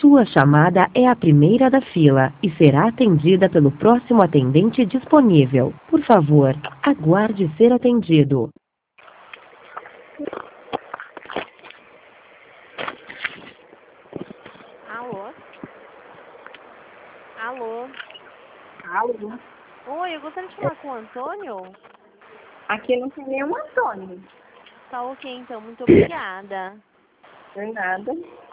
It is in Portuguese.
Sua chamada é a primeira da fila e será atendida pelo próximo atendente disponível. Por favor, aguarde ser atendido. Alô? Alô? Alô? Oi, eu gostaria de falar com o Antônio. Aqui não tem nenhum Antônio. Tá ok, então. Muito obrigada. Por nada.